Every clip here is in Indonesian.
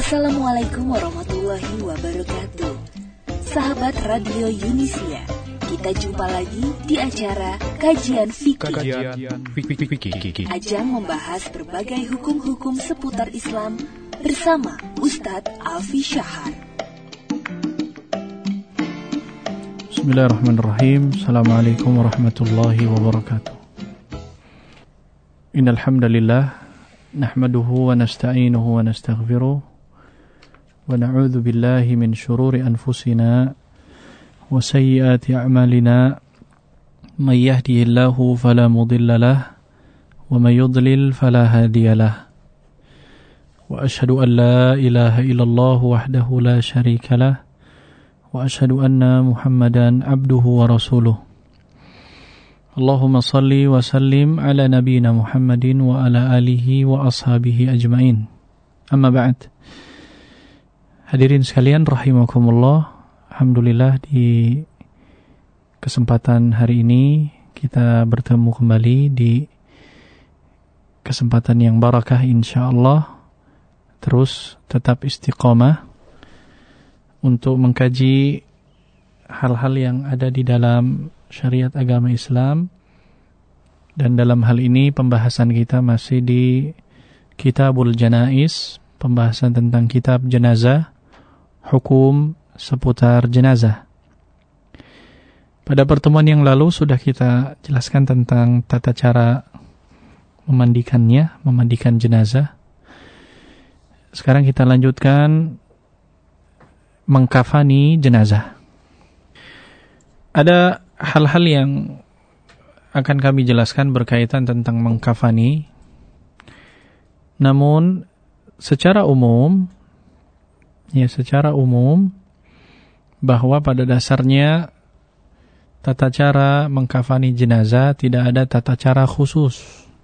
Assalamualaikum warahmatullahi wabarakatuh. Sahabat Radio Yunisia, kita jumpa lagi di acara Kajian Fikih. Ajang membahas berbagai hukum-hukum seputar Islam bersama Ustadz Alfi Syahar. Bismillahirrahmanirrahim. Assalamualaikum warahmatullahi wabarakatuh. Innal hamdalillah nahmaduhu wa nasta'inuhu wa nastaghfiruh wa na'udzu billahi min shururi anfusina wa sayyiati a'malina may yahdihillahu fala mudilla lahu wa may yudlil fala hadiya lahu wa asyhadu an la ilaha illallah wahdahu la syarika lahu wa asyhadu anna Muhammadan abduhu wa rasuluh. Allahumma salli wa sallim ala nabiyyina Muhammadin wa ala alihi wa ashabihi ajmain. Amma ba'd. Hadirin sekalian rahimakumullah, alhamdulillah di kesempatan hari ini kita bertemu kembali di kesempatan yang barakah insyaallah. Terus tetap istiqamah untuk mengkaji hal-hal yang ada di dalam syariat agama Islam, dan dalam hal ini pembahasan kita masih di Kitabul Janaiz, pembahasan tentang kitab jenazah, hukum seputar jenazah. Pada pertemuan yang lalu sudah kita jelaskan tentang tata cara memandikan jenazah. Sekarang kita lanjutkan mengkafani jenazah. Ada hal-hal yang akan kami jelaskan berkaitan tentang mengkafani. Namun secara umum bahwa pada dasarnya tata cara mengkafani jenazah tidak ada tata cara khusus.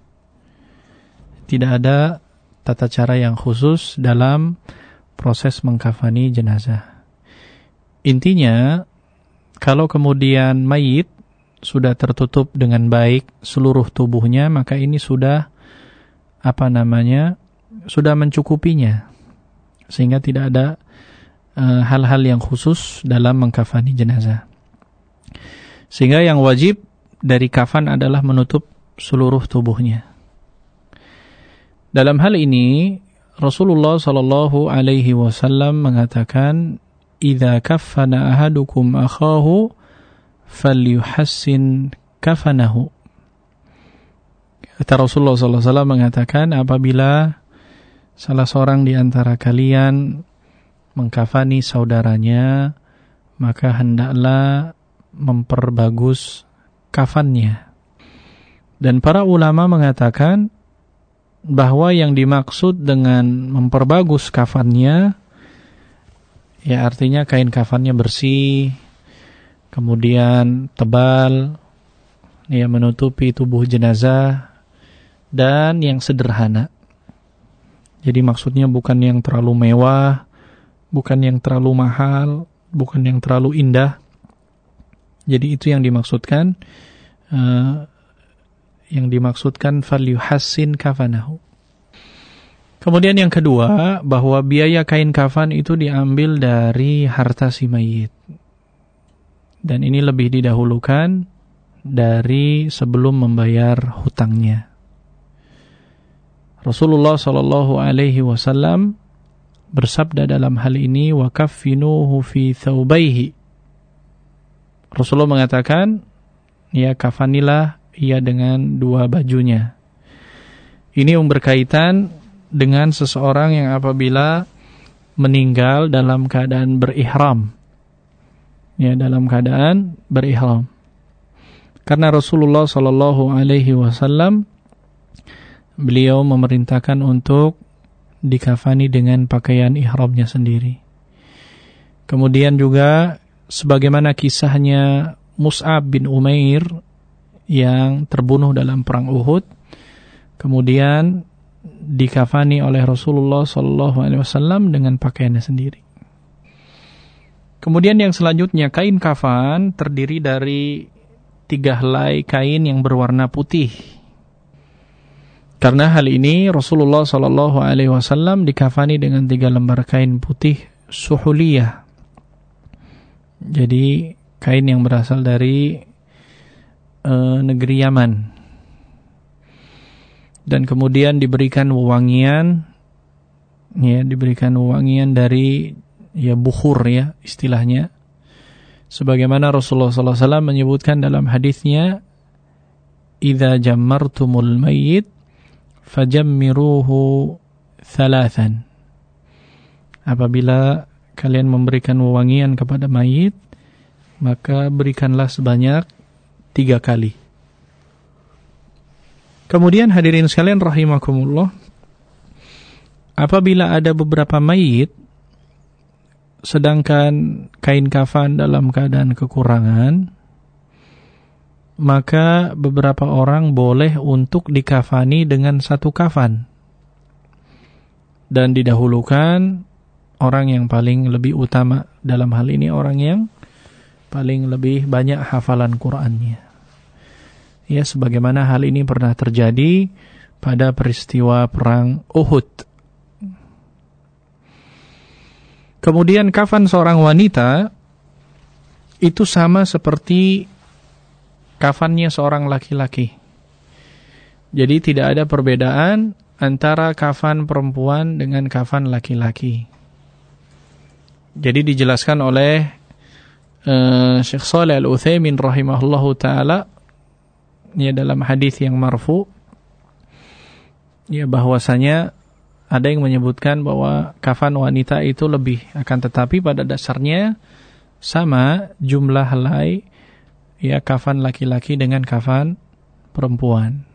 Tidak ada tata cara yang khusus dalam proses mengkafani jenazah. Intinya, kalau kemudian mayit sudah tertutup dengan baik seluruh tubuhnya, maka ini sudah sudah mencukupinya, sehingga tidak ada hal-hal yang khusus dalam mengkafani jenazah. Sehingga yang wajib dari kafan adalah menutup seluruh tubuhnya. Dalam hal ini Rasulullah sallallahu alaihi wasallam mengatakan, "Idza kaffana ahadukum akhahu falyuhassin kafanahu." Kata Rasulullah sallallahu alaihi wasallam mengatakan, apabila salah seorang di antara kalian mengkafani saudaranya, maka hendaklah memperbagus kafannya. Dan para ulama mengatakan bahwa yang dimaksud dengan memperbagus kafannya, ya artinya kain kafannya bersih, kemudian tebal, ya menutupi tubuh jenazah, dan yang sederhana. Jadi maksudnya bukan yang terlalu mewah, bukan yang terlalu mahal, bukan yang terlalu indah. Jadi itu yang dimaksudkan. Falyuhassin kafanahu. Kemudian yang kedua, bahwa biaya kain kafan itu diambil dari harta si mayit. Dan ini lebih didahulukan dari sebelum membayar hutangnya. Rasulullah sallallahu alaihi wasallam bersabda dalam hal ini, wa kaffinuhu fi thawbaihi. Rasulullah mengatakan, ya kafanilah ia dengan dua bajunya. Ini yang berkaitan dengan seseorang yang apabila meninggal dalam keadaan berihram. Ya, dalam keadaan berihram. Karena Rasulullah sallallahu alaihi wasallam beliau memerintahkan untuk dikafani dengan pakaian ihramnya sendiri. Kemudian juga sebagaimana kisahnya Mus'ab bin Umair yang terbunuh dalam perang Uhud, kemudian dikafani oleh Rasulullah SAW dengan pakaiannya sendiri. Kemudian yang selanjutnya, kain kafan terdiri dari 3 helai kain yang berwarna putih. Karena hal ini Rasulullah SAW dikafani dengan 3 lembar kain putih suhuliyah. Jadi kain yang berasal dari negeri Yaman. Dan kemudian diberikan wewangian, ya, diberikan wewangian dari bukhur, ya, istilahnya. Sebagaimana Rasulullah SAW menyebutkan dalam hadisnya, "Idza jammartumul mayyit fajammiruhu 3." Apabila kalian memberikan wewangian kepada mayit, maka berikanlah sebanyak 3 kali. Kemudian hadirin sekalian rahimakumullah, apabila ada beberapa mayit sedangkan kain kafan dalam keadaan kekurangan, maka beberapa orang boleh untuk dikafani dengan 1 kafan. Dan didahulukan orang yang paling lebih utama dalam hal ini, orang yang paling lebih banyak hafalan Qur'annya. Ya, sebagaimana hal ini pernah terjadi pada peristiwa perang Uhud. Kemudian kafan seorang wanita itu sama seperti kafannya seorang laki-laki. Jadi tidak ada perbedaan antara kafan perempuan dengan kafan laki-laki. Jadi dijelaskan oleh Syekh Shalih Al-Utsaimin rahimahullahu taala, ya, dalam hadis yang marfu, ya, bahwasanya ada yang menyebutkan bahwa kafan wanita itu lebih, akan tetapi pada dasarnya sama jumlah helai, ya, kafan laki-laki dengan kafan perempuan.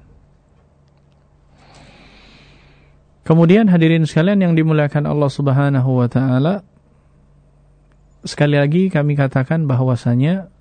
Kemudian hadirin sekalian yang dimuliakan Allah Subhanahu wa taala, sekali lagi kami katakan bahwasanya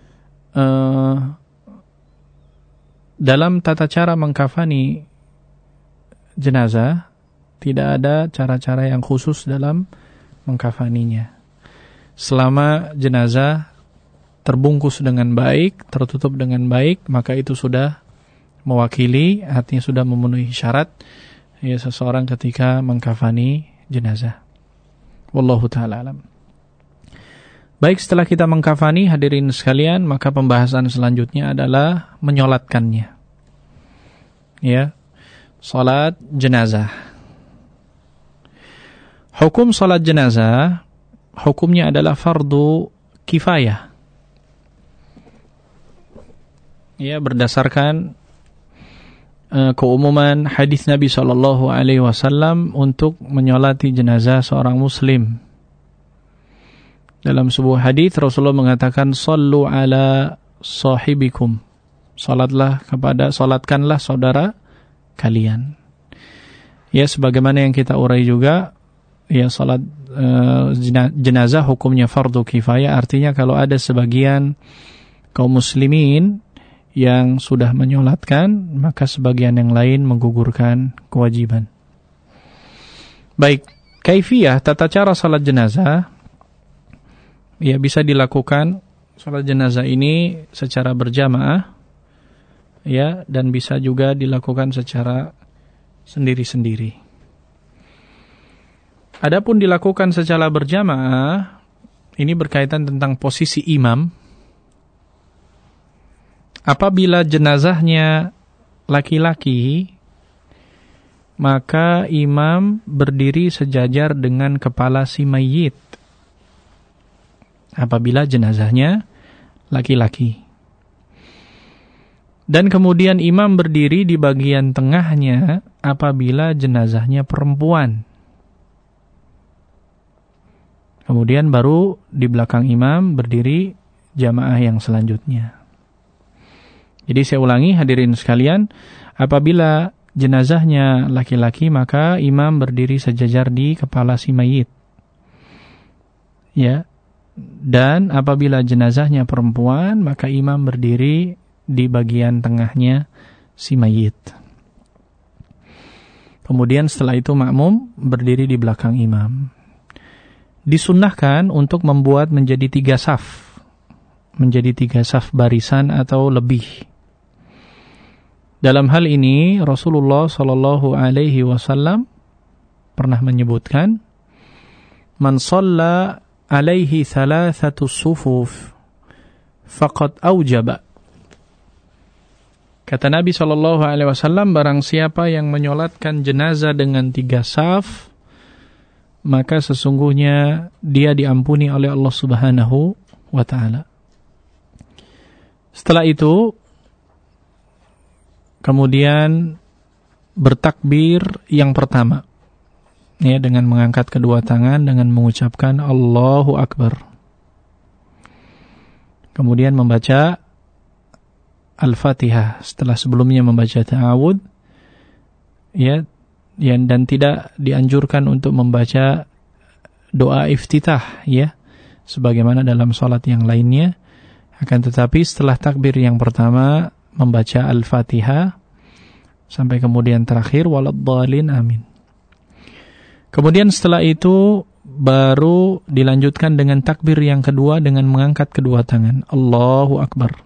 dalam tata cara mengkafani jenazah tidak ada cara-cara yang khusus dalam mengkafaninya. Selama jenazah terbungkus dengan baik, tertutup dengan baik, maka itu sudah mewakili, artinya sudah memenuhi syarat, ya, seseorang ketika mengkafani jenazah. Wallahu ta'ala alam. Baik, setelah kita mengkafani hadirin sekalian, maka pembahasan selanjutnya adalah menyolatkannya. Ya, salat jenazah. Hukum salat jenazah, hukumnya adalah fardu kifayah. Ya, berdasarkan keumuman hadis Nabi SAW untuk menyolati jenazah seorang muslim. Dalam sebuah hadis Rasulullah mengatakan, "Shallu ala sahibikum." Salatkanlah saudara kalian. Ya, sebagaimana yang kita urai juga, ya, salat jenazah hukumnya fardu kifayah, artinya kalau ada sebagian kaum muslimin yang sudah menyolatkan, maka sebagian yang lain menggugurkan kewajiban. Baik, kaifiyah, tata cara salat jenazah, ya, bisa dilakukan salat jenazah ini secara berjamaah, ya, dan bisa juga dilakukan secara sendiri-sendiri. Adapun dilakukan secara berjamaah, ini berkaitan tentang posisi imam. Apabila jenazahnya laki-laki, maka imam berdiri sejajar dengan kepala si mayit. Apabila jenazahnya laki-laki. Dan kemudian imam berdiri di bagian tengahnya apabila jenazahnya perempuan. Kemudian baru di belakang imam berdiri jamaah yang selanjutnya. Jadi saya ulangi hadirin sekalian, apabila jenazahnya laki-laki maka imam berdiri sejajar di kepala si mayit. Ya. Dan apabila jenazahnya perempuan maka imam berdiri di bagian tengahnya si mayit. Kemudian setelah itu makmum berdiri di belakang imam. Disunnahkan untuk membuat menjadi 3 saf. Menjadi 3 saf barisan atau lebih. Dalam hal ini Rasulullah sallallahu alaihi wasallam pernah menyebutkan, "Man shalla alaihi thalathatu sufuf faqad aujaba." Kata Nabi sallallahu alaihi wasallam, barang siapa yang menyolatkan jenazah dengan 3 saf, maka sesungguhnya dia diampuni oleh Allah Subhanahu wa taala. Setelah itu kemudian bertakbir yang pertama, ya, dengan mengangkat kedua tangan dengan mengucapkan Allahu Akbar. Kemudian membaca Al-Fatihah setelah sebelumnya membaca ta'awud, ya, dan tidak dianjurkan untuk membaca doa iftitah, ya, sebagaimana dalam salat yang lainnya. Akan tetapi setelah takbir yang pertama membaca Al-Fatihah sampai kemudian terakhir waladhdallin amin. Kemudian setelah itu baru dilanjutkan dengan takbir yang kedua dengan mengangkat kedua tangan, Allahu Akbar.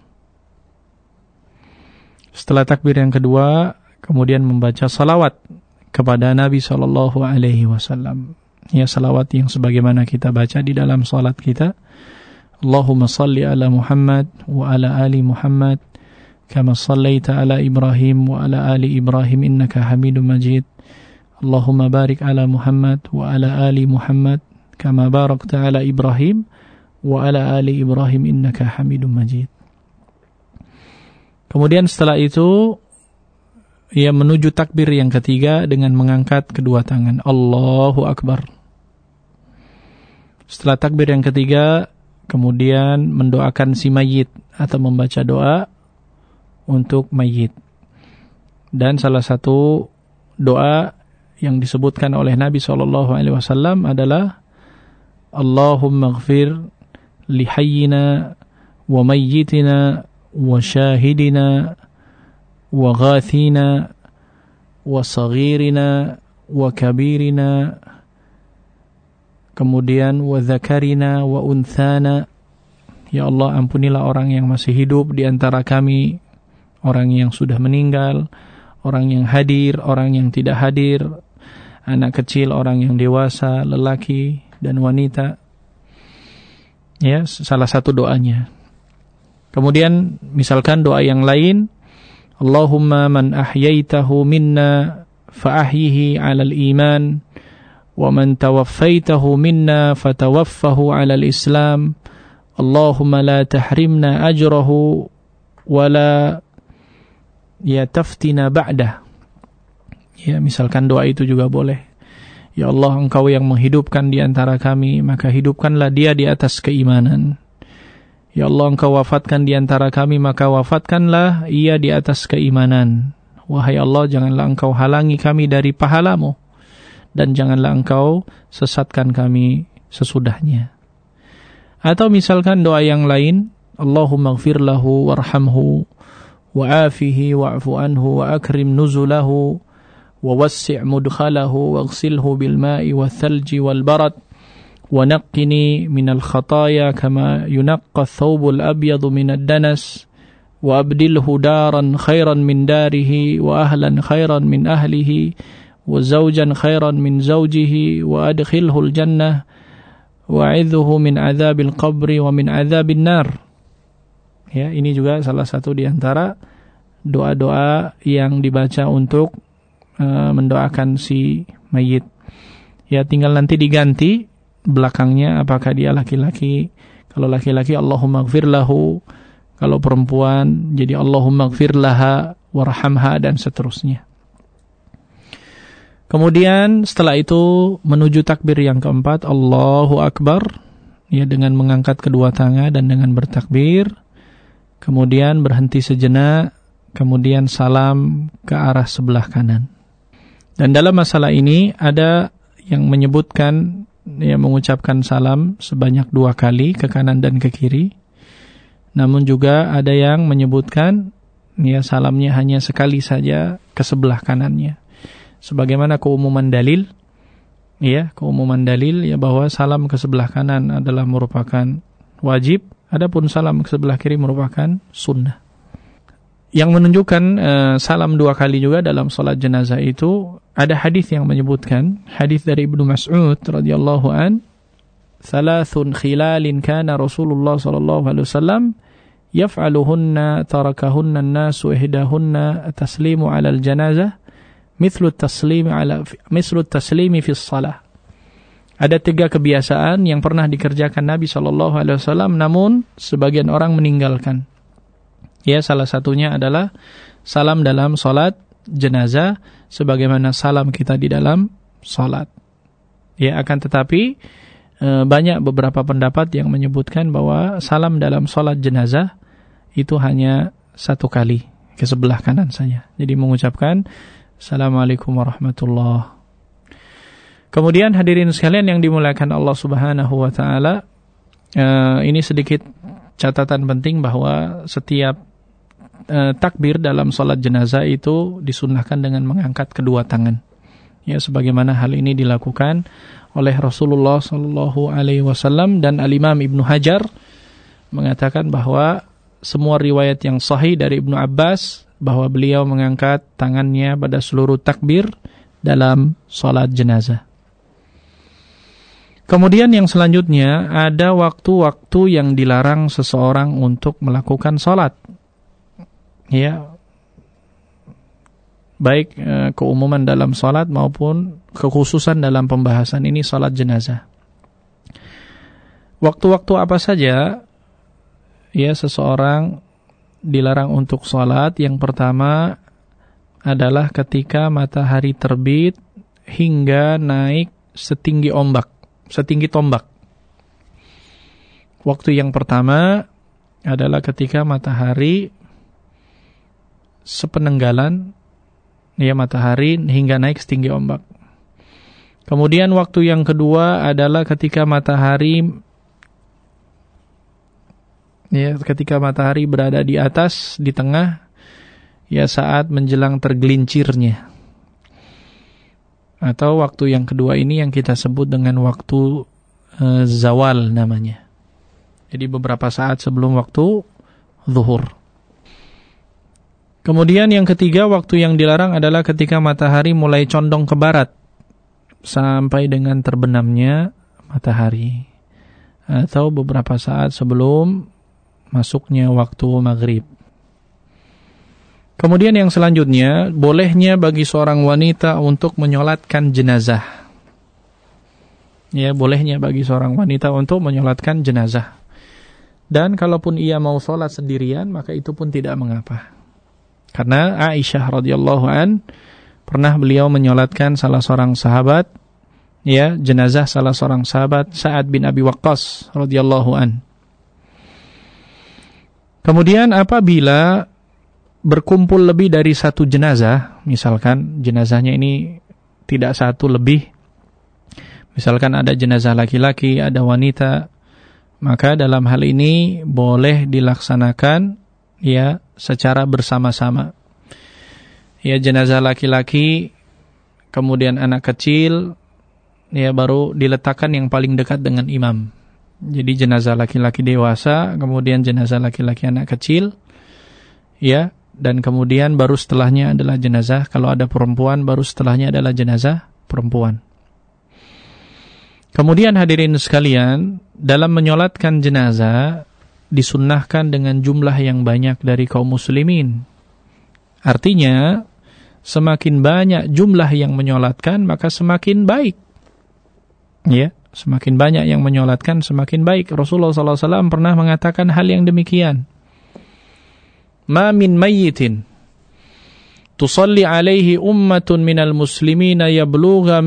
Setelah takbir yang kedua kemudian membaca salawat kepada Nabi sallallahu alaihi wasallam. Ya, salawat yang sebagaimana kita baca di dalam salat kita. Allahumma salli ala Muhammad wa ala ali Muhammad kama sallaita ala Ibrahim wa ala ali Ibrahim innaka Hamidum Majid. Allahumma barik ala Muhammad wa ala ali Muhammad kama barakta ala Ibrahim wa ala ali Ibrahim innaka Hamidum Majid. Kemudian setelah itu ia menuju takbir yang ketiga dengan mengangkat kedua tangan, Allahu Akbar. Setelah takbir yang ketiga kemudian mendoakan si mayit atau membaca doa untuk mayit. Dan salah satu doa yang disebutkan oleh Nabi SAW adalah Allahumma ighfir li hayyina wa mayyitina wa syahidina wa ghathina wa saghirina wa kabirina, kemudian wa dzakarina wa unthana. Ya Allah, ampunilah orang yang masih hidup di antara kami, orang yang sudah meninggal, orang yang hadir, orang yang tidak hadir, anak kecil, orang yang dewasa, lelaki dan wanita. Ya, salah satu doanya. Kemudian misalkan doa yang lain, Allahumma man ahyaitahu minna fa ahyihi 'alal iman wa man tawaffaitahu minna fatawaffahu 'alal islam. Allahumma la tahrimna ajrahu wa la taftina ba'dah. Ya, misalkan doa itu juga boleh. Ya Allah, Engkau yang menghidupkan di antara kami, maka hidupkanlah dia di atas keimanan. Ya Allah, Engkau wafatkan di antara kami, maka wafatkanlah ia di atas keimanan. Wahai Allah, janganlah Engkau halangi kami dari pahalamu, dan janganlah Engkau sesatkan kami sesudahnya. Atau misalkan doa yang lain, Allahumma ighfir lahu warhamhu wa'afihi wa'fu anhu wa akrim nuzulahu wa wassi' mudkhalahu waghsilhu bil ma'i wal thalji wal barad wa naqqini minal khataaya kama yunaqqa ath-thawbul abyadu minad danas wa abdilhu daran khairan min darihi wa ahlan khairan min ahlihi wa zawjan khairan min zawjihi wa adkhilhu al-jannah wa a'idhuhu min adzabil qabri wa min adzabin nar. Ya, ini juga salah satu di antara doa-doa yang dibaca untuk mendoakan si mayit. Ya, tinggal nanti diganti belakangnya apakah dia laki-laki. Kalau laki-laki Allahumma ighfir lahu, kalau perempuan jadi Allahumma ighfir laha warhamha, dan seterusnya. Kemudian setelah itu menuju takbir yang keempat, Allahu Akbar, ya, dengan mengangkat kedua tangan dan dengan bertakbir. Kemudian berhenti sejenak, kemudian salam ke arah sebelah kanan. Dan dalam masalah ini ada yang menyebutkan, ya, mengucapkan salam sebanyak 2 kali ke kanan dan ke kiri. Namun juga ada yang menyebutkan, ya, salamnya hanya sekali saja ke sebelah kanannya. Sebagaimana keumuman dalil, ya, bahwa salam ke sebelah kanan adalah merupakan wajib, adapun salam ke sebelah kiri merupakan sunnah. yang menunjukkan salam 2 kali juga dalam salat jenazah itu, ada hadis yang menyebutkan, hadis dari Ibnu Mas'ud radhiyallahu an, "Thalathun khilalin kana Rasulullah sallallahu alaihi wasallam yaf'aluhunna tarakahunna an-nasu ihdahunna taslimu 'ala al-janazah mithlu at-taslimi fi shalah." Ada 3 kebiasaan yang pernah dikerjakan Nabi sallallahu alaihi wasallam namun sebagian orang meninggalkan. Ya, salah satunya adalah salam dalam salat jenazah sebagaimana salam kita di dalam salat. Ya, akan tetapi banyak beberapa pendapat yang menyebutkan bahwa salam dalam salat jenazah itu hanya 1 kali ke sebelah kanan saja. Jadi mengucapkan Assalamualaikum warahmatullahi. Kemudian hadirin sekalian yang dimuliakan Allah Subhanahu wa taala, ini sedikit catatan penting bahwa setiap takbir dalam salat jenazah itu disunnahkan dengan mengangkat kedua tangan. Ya, sebagaimana hal ini dilakukan oleh Rasulullah sallallahu alaihi wasallam, dan Al-Imam Ibnu Hajar mengatakan bahwa semua riwayat yang sahih dari Ibnu Abbas bahwa beliau mengangkat tangannya pada seluruh takbir dalam salat jenazah. Kemudian yang selanjutnya ada waktu-waktu yang dilarang seseorang untuk melakukan salat. Ya, baik keumuman dalam salat maupun kekhususan dalam pembahasan ini salat jenazah. Waktu-waktu apa saja ya seseorang dilarang untuk salat? Yang pertama adalah ketika matahari terbit hingga naik setinggi tombak. Waktu yang pertama adalah ketika matahari sepenenggalan ya matahari hingga naik setinggi ombak. Kemudian waktu yang kedua adalah ketika matahari berada di atas, di tengah, ya saat menjelang tergelincirnya. Atau waktu yang kedua ini yang kita sebut dengan waktu zawal namanya. Jadi beberapa saat sebelum waktu zuhur. Kemudian yang ketiga, waktu yang dilarang adalah ketika matahari mulai condong ke barat sampai dengan terbenamnya matahari, atau beberapa saat sebelum masuknya waktu maghrib. Kemudian yang selanjutnya, bolehnya bagi seorang wanita untuk menyolatkan jenazah. Ya, bolehnya bagi seorang wanita untuk menyolatkan jenazah. Dan kalaupun ia mau sholat sendirian, maka itu pun tidak mengapa. Karena Aisyah radhiyallahu an pernah beliau menyolatkan salah seorang sahabat, ya, jenazah salah seorang sahabat, Sa'ad bin Abi Waqqas radhiyallahu an. Kemudian apabila berkumpul lebih dari 1 jenazah, misalkan jenazahnya ini tidak 1 lebih, misalkan ada jenazah laki-laki, ada wanita, maka dalam hal ini boleh dilaksanakan ya secara bersama-sama. Ya, jenazah laki-laki, kemudian anak kecil, ya baru diletakkan yang paling dekat dengan imam. Jadi jenazah laki-laki dewasa, kemudian jenazah laki-laki anak kecil, ya, dan kemudian baru setelahnya adalah jenazah, kalau ada perempuan baru setelahnya adalah jenazah perempuan. Kemudian hadirin sekalian, dalam menyolatkan jenazah disunnahkan dengan jumlah yang banyak dari kaum muslimin. Artinya, semakin banyak jumlah yang menyolatkan, maka semakin baik. Ya, semakin banyak yang menyolatkan, semakin baik. Rasulullah SAW pernah mengatakan hal yang demikian. Ma min mayyitin tusalli alaihi ummatun minal muslimina yablughuna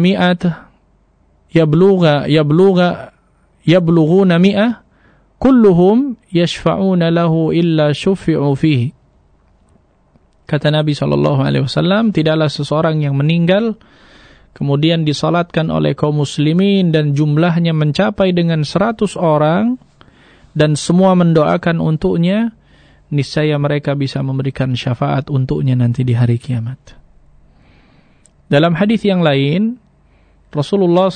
mi'ah kulluhum yashfa'una lahu illa syufi'u fihi. Kata Nabi SAW, tidaklah seseorang yang meninggal kemudian disalatkan oleh kaum muslimin dan jumlahnya mencapai dengan 100 orang dan semua mendoakan untuknya, niscaya mereka bisa memberikan syafaat untuknya nanti di hari kiamat. Dalam hadis yang lain, Rasulullah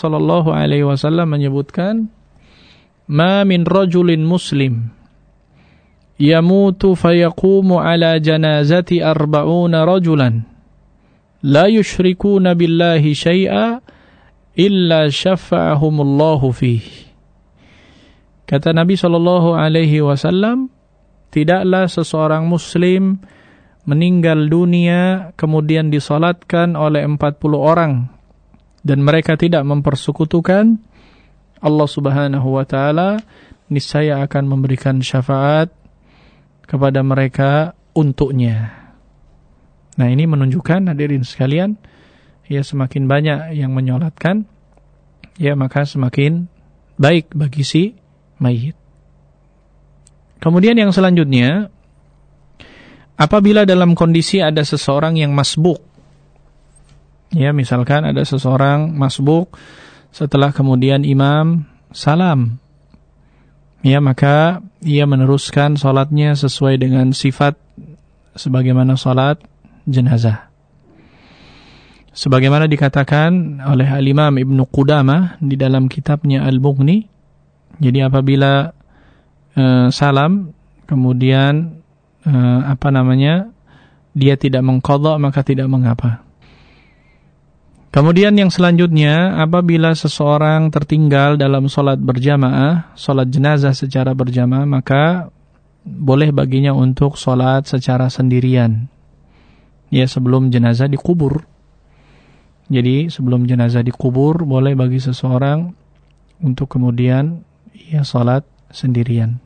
SAW menyebutkan, "Ma min rajulin muslim yamutu fayaqumu ala janazati 40 rajulan la yusyrikuna billahi syai'a illa syafa'ahumullahu fihi. Kata Nabi SAW, tidaklah seseorang muslim meninggal dunia kemudian disalatkan oleh 40 orang dan mereka tidak mempersekutukan Allah Subhanahu wa taala, niscaya akan memberikan syafaat kepada mereka untuknya. Nah, ini menunjukkan hadirin sekalian, ya semakin banyak yang menyolatkan, ya maka semakin baik bagi si mayit. Kemudian yang selanjutnya, apabila dalam kondisi ada seseorang yang masbuk, ya misalkan ada seseorang masbuk setelah kemudian imam salam, ya maka ia meneruskan salatnya sesuai dengan sifat sebagaimana salat jenazah. Sebagaimana dikatakan oleh Al-Imam Ibnu Qudamah di dalam kitabnya Al-Mughni, jadi apabila salam kemudian dia tidak mengqadha maka tidak mengapa. Kemudian yang selanjutnya, apabila seseorang tertinggal dalam salat berjamaah, salat jenazah secara berjamaah, maka boleh baginya untuk salat secara sendirian, ya sebelum jenazah dikubur. Jadi sebelum jenazah dikubur boleh bagi seseorang untuk kemudian ia salat sendirian.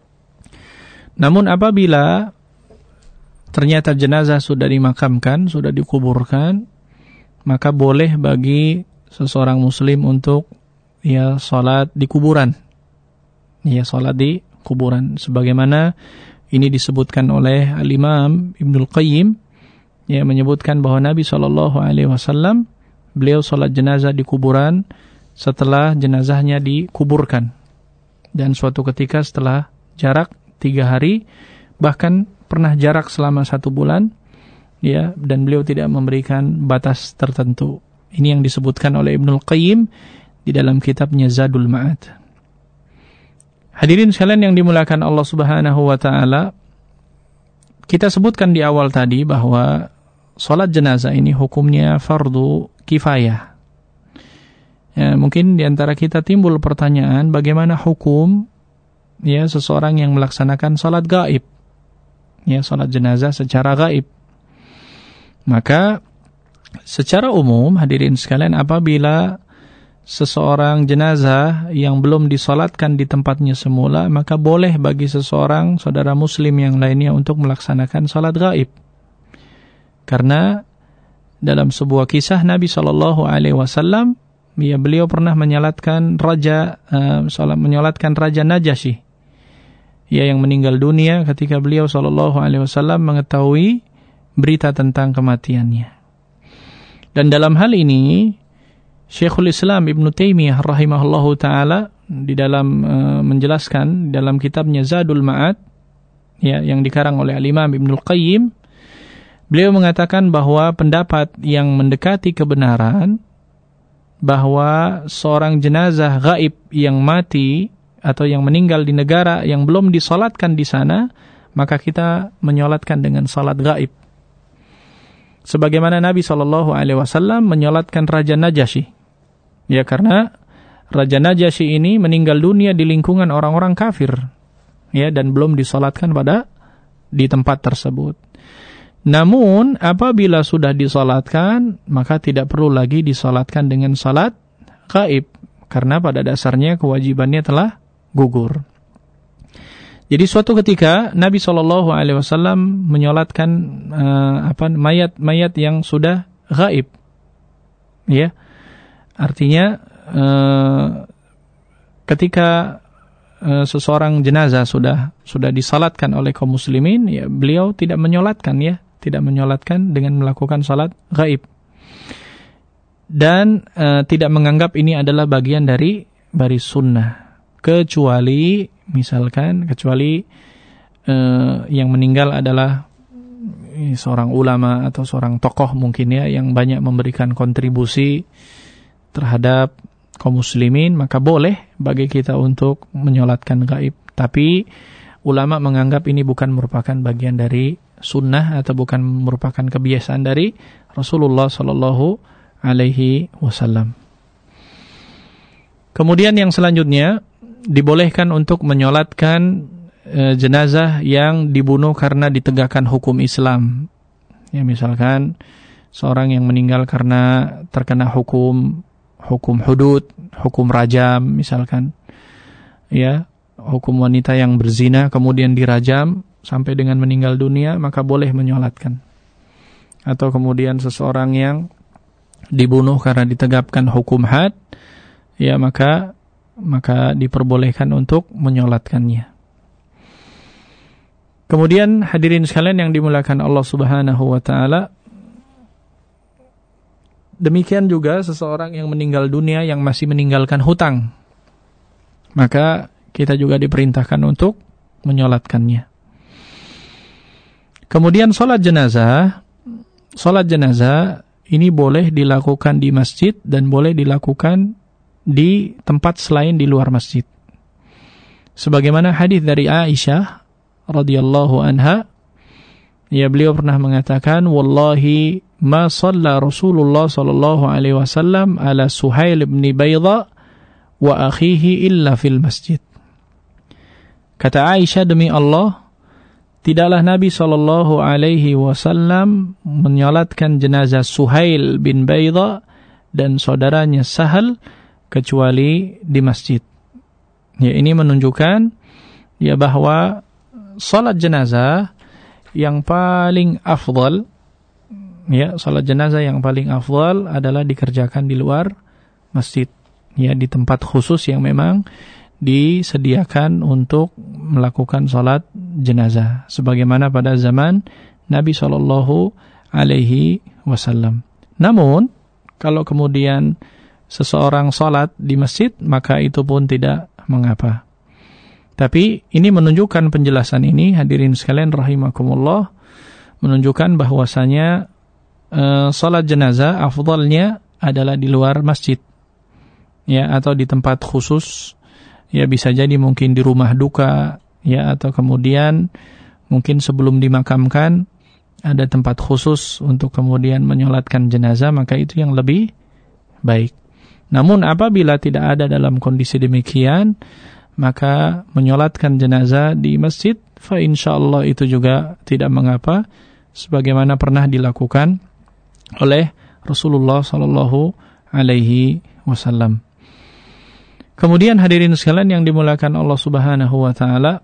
Namun apabila ternyata jenazah sudah dimakamkan, sudah dikuburkan, maka boleh bagi seseorang muslim untuk ia salat di kuburan. Ia salat di kuburan sebagaimana ini disebutkan oleh Al-Imam Ibnul Qayyim, yang menyebutkan bahwa Nabi SAW beliau salat jenazah di kuburan setelah jenazahnya dikuburkan. Dan suatu ketika setelah jarak 3 hari, bahkan pernah jarak selama 1 bulan, ya, dan beliau tidak memberikan batas tertentu. Ini yang disebutkan oleh Ibnul Qayyim di dalam kitabnya Zadul Ma'ad. Hadirin sekalian yang dimuliakan Allah Subhanahu wa taala, kita sebutkan di awal tadi bahwa salat jenazah ini hukumnya fardu kifayah. Ya, mungkin di antara kita timbul pertanyaan, bagaimana hukum ya seseorang yang melaksanakan salat gaib, ya salat jenazah secara gaib? Maka secara umum hadirin sekalian, apabila seseorang jenazah yang belum disalatkan di tempatnya semula, maka boleh bagi seseorang saudara muslim yang lainnya untuk melaksanakan salat gaib. Karena dalam sebuah kisah Nabi SAW, ya beliau pernah menyolatkan Raja Najasyi, ya yang meninggal dunia ketika beliau SAW mengetahui berita tentang kematiannya. Dan dalam hal ini Syekhul Islam Ibnu Taimiyah rahimahullahu taala di dalam menjelaskan dalam kitabnya Zadul Ma'ad, ya yang dikarang oleh Al-Imam Ibnul Qayyim, beliau mengatakan bahwa pendapat yang mendekati kebenaran bahwa seorang jenazah gaib yang mati atau yang meninggal di negara yang belum disalatkan di sana, maka kita menyolatkan dengan salat gaib. Sebagaimana Nabi SAW menyolatkan Raja Najasyi. Ya, karena Raja Najasyi ini meninggal dunia di lingkungan orang-orang kafir, ya, dan belum disalatkan di tempat tersebut. Namun apabila sudah disalatkan, maka tidak perlu lagi disalatkan dengan salat gaib, karena pada dasarnya kewajibannya telah gugur. Jadi suatu ketika Nabi SAW menyolatkan mayat-mayat yang sudah gaib, ya, artinya ketika seseorang jenazah sudah disalatkan oleh kaum muslimin, ya beliau tidak menyolatkan dengan melakukan salat gaib, dan tidak menganggap ini adalah bagian dari sunnah, kecuali yang meninggal adalah seorang ulama atau seorang tokoh mungkin, ya, yang banyak memberikan kontribusi terhadap kaum muslimin, maka boleh bagi kita untuk menyolatkan gaib. Tapi ulama menganggap ini bukan merupakan bagian dari sunnah atau bukan merupakan kebiasaan dari Rasulullah sallallahu alaihi wasallam. Kemudian yang selanjutnya, dibolehkan untuk menyolatkan jenazah yang dibunuh karena ditegakkan hukum Islam. Ya, misalkan seorang yang meninggal karena terkena hukum hudud, hukum rajam misalkan. Ya, hukum wanita yang berzina kemudian dirajam sampai dengan meninggal dunia, maka boleh menyolatkan. Atau kemudian seseorang yang dibunuh karena ditegakkan hukum had, ya maka diperbolehkan untuk menyolatkannya. Kemudian hadirin sekalian yang dimuliakan Allah Subhanahu wa taala, demikian juga seseorang yang meninggal dunia yang masih meninggalkan hutang, maka kita juga diperintahkan untuk menyolatkannya. Kemudian salat jenazah ini boleh dilakukan di masjid dan boleh dilakukan di tempat selain di luar masjid. Sebagaimana hadis dari Aisyah radhiyallahu anha, ya, beliau pernah mengatakan, wallahi ma shalla Rasulullah sallallahu alaihi wasallam ala Suhail bin Baydha wa akhihi illa fil masjid. Kata Aisyah, demi Allah, tidaklah Nabi sallallahu alaihi wasallam menyolatkan jenazah Suhail bin Baydha dan saudaranya Sahal kecuali di masjid. Ya, ini menunjukkan ya bahwa salat jenazah yang paling afdal, ya, salat jenazah yang paling afdal adalah dikerjakan di luar masjid, ya, di tempat khusus yang memang disediakan untuk melakukan salat jenazah, sebagaimana pada zaman Nabi sallallahu alaihi wasallam. Namun, kalau kemudian seseorang salat di masjid, maka itu pun tidak mengapa. Tapi ini menunjukkan, penjelasan ini hadirin sekalian rahimakumullah, menunjukkan bahwasanya salat jenazah afdalnya adalah di luar masjid, ya, atau di tempat khusus, ya, bisa jadi mungkin di rumah duka, ya, atau kemudian mungkin sebelum dimakamkan ada tempat khusus untuk kemudian menyolatkan jenazah, maka itu yang lebih baik. Namun apabila tidak ada dalam kondisi demikian, maka menyolatkan jenazah di masjid, fa insyaallah itu juga tidak mengapa, sebagaimana pernah dilakukan oleh Rasulullah sallallahu alaihi wasallam. Kemudian hadirin sekalian yang dimuliakan Allah Subhanahu wa taala,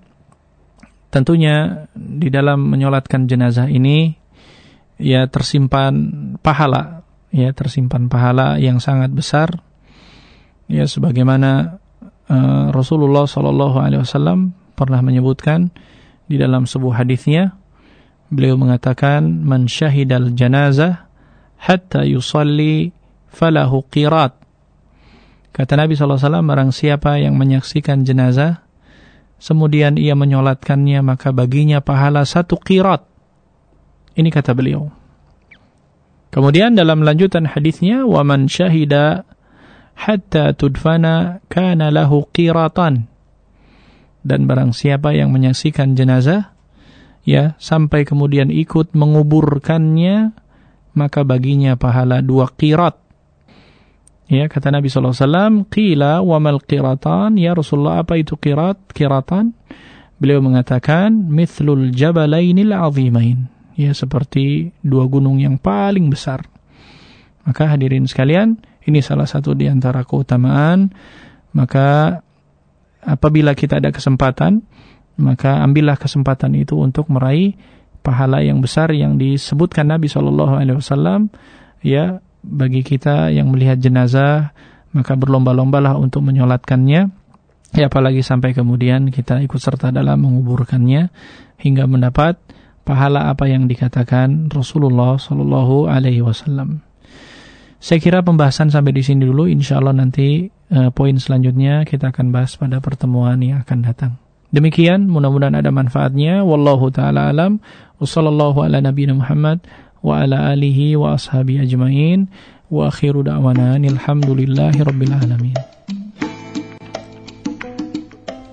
tentunya di dalam menyolatkan jenazah ini ya tersimpan pahala, ya, tersimpan pahala yang sangat besar, ya, sebagaimana Rasulullah sallallahu alaihi wasallam pernah menyebutkan di dalam sebuah hadisnya, beliau mengatakan, man syahidal janazah hatta yusalli falahu qirat. Kata Nabi sallallahu alaihi wasallam, barang siapa yang menyaksikan jenazah kemudian ia menyolatkannya, maka baginya pahala 1 qirat. Ini kata beliau. Kemudian dalam lanjutan hadisnya, wa man syahida hatta tudfana kana lahu qiratan. Dan barang siapa yang menyaksikan jenazah, ya, sampai kemudian ikut menguburkannya, maka baginya pahala 2 qirat. Ya, kata Nabi sallallahu alaihi wasallam, qila wa mal qiratan, ya Rasulullah, apa itu qiratan? Beliau mengatakan, mithlul jabalainil azimain, ya, seperti 2 gunung yang paling besar. Maka hadirin sekalian, ini salah satu di antara keutamaan. Maka apabila kita ada kesempatan, maka ambillah kesempatan itu untuk meraih pahala yang besar yang disebutkan Nabi SAW, ya, bagi kita yang melihat jenazah, maka berlomba-lombalah untuk menyolatkannya, ya, apalagi sampai kemudian kita ikut serta dalam menguburkannya hingga mendapat pahala apa yang dikatakan Rasulullah SAW. Saya kira pembahasan sampai di sini dulu. Insyaallah nanti poin selanjutnya kita akan bahas pada pertemuan yang akan datang. Demikian, mudah-mudahan ada manfaatnya. Wallahu ta'ala alam. Wassallallahu ala nabiyina Muhammad wa ala alihi wa ashabihi ajma'in. Wa akhiru da'wana alhamdulillahi rabbil alamin.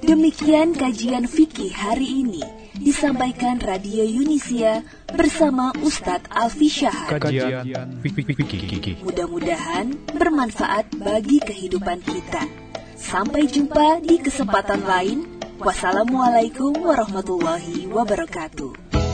Demikian kajian fikih hari ini disampaikan Radio Yunisia bersama Ustadz Alfi Syahad. Kajian fikih. Mudah-mudahan bermanfaat bagi kehidupan kita. Sampai jumpa di kesempatan lain. Wassalamualaikum warahmatullahi wabarakatuh.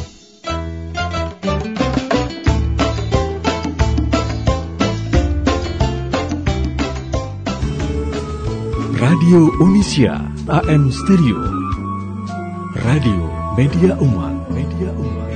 Radio Yunisia AM Stereo. Radio Media Umat.